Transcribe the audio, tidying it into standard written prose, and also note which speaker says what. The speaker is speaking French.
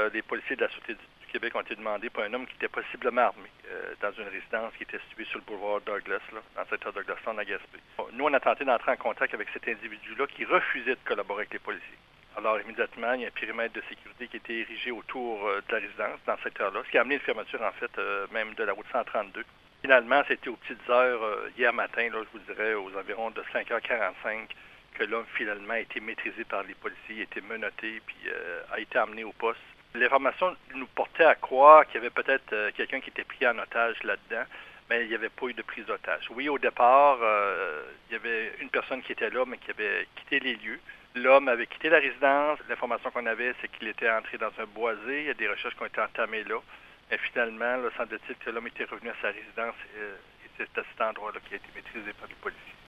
Speaker 1: les policiers de la Sûreté du Québec ont été demandés par un homme qui était possiblement armé dans une résidence qui était située sur le boulevard Douglas, là, dans le secteur Douglaston à Gaspé. Nous, on a tenté d'entrer en contact avec cet individu-là qui refusait de collaborer avec les policiers. Alors, immédiatement, il y a un périmètre de sécurité qui a été érigé autour de la résidence, dans ce secteur-là, ce qui a amené une fermeture, en fait, même de la route 132. Finalement, c'était aux petites heures hier matin, là, je vous dirais, aux environs de 5h45, que l'homme, finalement, a été maîtrisé par les policiers, a été menotté, puis a été emmené au poste. L'information nous portait à croire qu'il y avait peut-être quelqu'un qui était pris en otage là-dedans, mais il n'y avait pas eu de prise d'otage. Oui, au départ, il y avait une personne qui était là, mais qui avait quitté les lieux. L'homme avait quitté la résidence. L'information qu'on avait, c'est qu'il était entré dans un boisé. Il y a des recherches qui ont été entamées là. Mais finalement, là, semble-t-il que l'homme était revenu à sa résidence et c'est à cet endroit-là qui a été maîtrisé par les policiers.